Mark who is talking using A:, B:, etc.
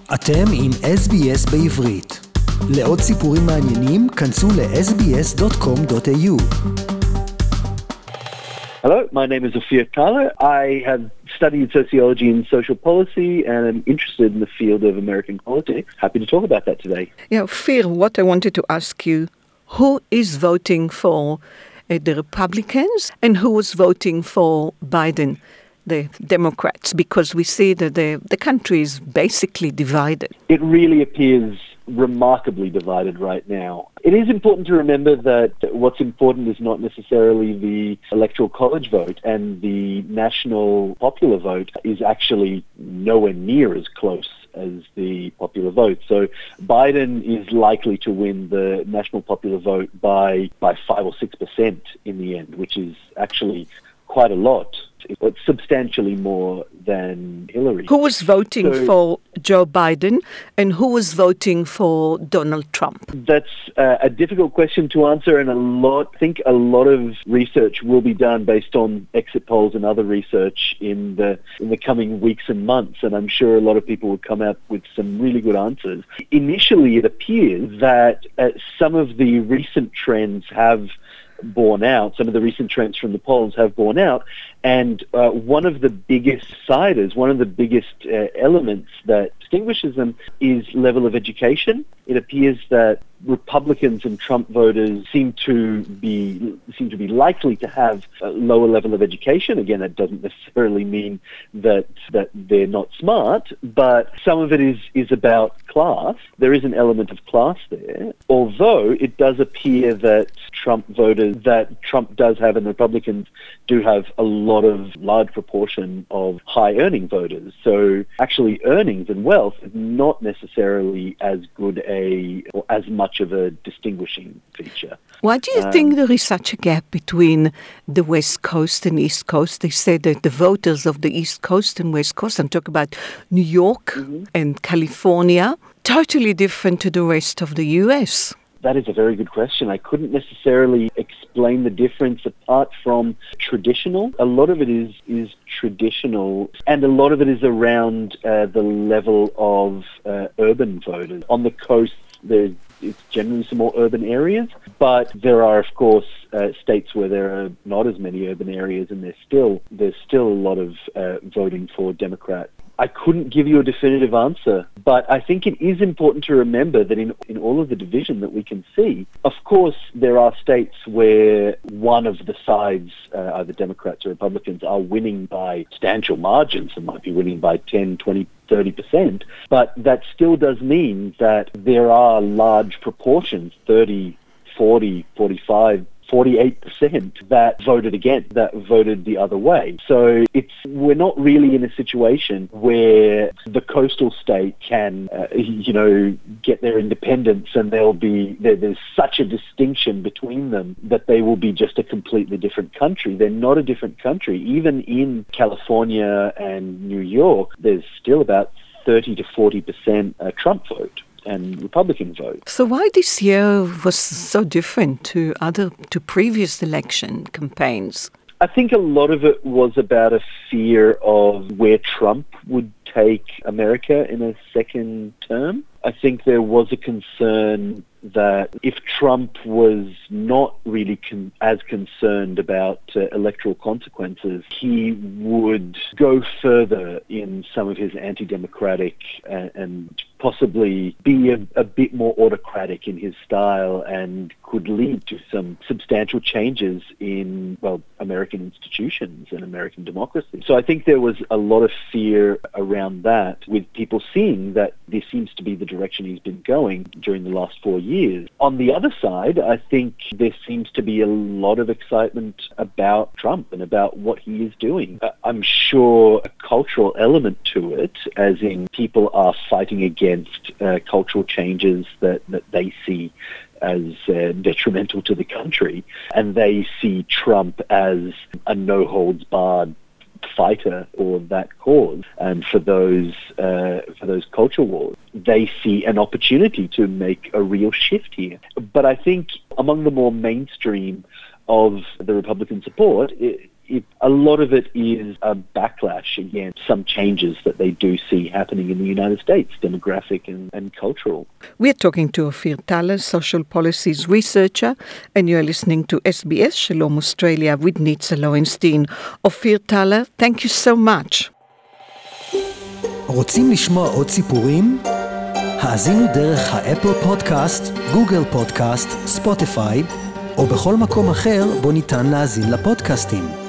A: אתם עם SBS בעברית. לעוד סיפורים מעניינים, כנסו ל-sbs.com.au.
B: Hello, my name is Ophir Kala. I have studied sociology and social policy and am interested in the field of American politics. Happy to talk about that today.
C: Yeah, Ophir, what I wanted to ask you, who is voting for the Republicans and who is voting for Biden, the Democrats? Because we see that the country is basically divided.
B: It really appears remarkably divided right now. It is important to remember that what's important is not necessarily the electoral college vote, and the national popular vote is actually nowhere near as close as the popular vote. So Biden is likely to win the national popular vote by 5 or 6% in the end, which is actually quite a lot. It's substantially more than Hillary.
C: Who was voting for Joe Biden and who was voting for Donald Trump?
B: That's a difficult question to answer, and I think a lot of research will be done based on exit polls and other research in the coming weeks and months, and I'm sure a lot of people will come up with some really good answers. Initially, it appears that some of the recent trends have borne out, some of the recent trends from the polls have borne out, and one of the biggest siders, one of the biggest elements that distinguishes them is level of education. It appears that Republicans and Trump voters seem to be likely to have a lower level of education. Again, that doesn't necessarily mean that they're not smart, but some of it is about class. There is an element of class there, although it does appear that Trump does have, and Republicans do have, a lot of large proportion of high earning voters. So actually earnings and wealth is not necessarily as good or as much of a distinguishing feature.
C: Why do you think there is such a gap between the West Coast and East Coast? They say that the voters of the East Coast and West Coast, I'm talking about New York and California, totally different to the rest of the U.S.
B: That is a very good question. I couldn't necessarily explain the difference apart from traditional. A lot of it is traditional, and a lot of it is around the level of urban voters. On the coast, it's generally some more urban areas, but there are, of course, states where there are not as many urban areas, and there's still a lot of voting for Democrats. I couldn't give you a definitive answer, but I think it is important to remember that in all of the division that we can see, of course, there are states where one of the sides, either Democrats or Republicans, are winning by substantial margins and might be winning by 10, 20, 30%, but that still does mean that there are large proportions, 30, 40, 45, 48% that voted the other way. So we're not really in a situation where the coastal state can, get their independence, and there's such a distinction between them that they will be just a completely different country. They're not a different country. Even in California and New York, there's still about 30 to 40% Trump vote and Republican vote.
C: So why this year was so different to previous election campaigns?
B: I think a lot of it was about a fear of where Trump would take America in a second term. I think there was a concern that if Trump was not really as concerned about electoral consequences, he would go further in some of his anti-democratic and possibly be a bit more autocratic in his style, and could lead to some substantial changes in, American institutions and American democracy. So I think there was a lot of fear around that, with people seeing that this seems to be the direction he's been going during the last 4 years. On the other side, I think there seems to be a lot of excitement about Trump and about what he is doing. I'm sure a cultural element to it, as in people are fighting against cultural changes that they see as detrimental to the country, and they see Trump as a no-holds-barred fighter for that cause and for those culture wars. They see an opportunity to make a real shift here. But I think among the more mainstream of the Republican support, a lot of it is a backlash against some changes that they do see happening in the United States, demographic and cultural.
C: We're talking to Ophir Thaler, social policies researcher, and you're listening to SBS Shalom Australia with Nitza Lowenstein. Ophir Thaler, thank you so much.
A: רוצים לשמוע עוד סיפורים? האזינו דרך האפל פודקאסט, גוגל פודקאסט, ספוטיפיי, או בכל מקום אחר בו ניתן להאזין לפודקאסטים.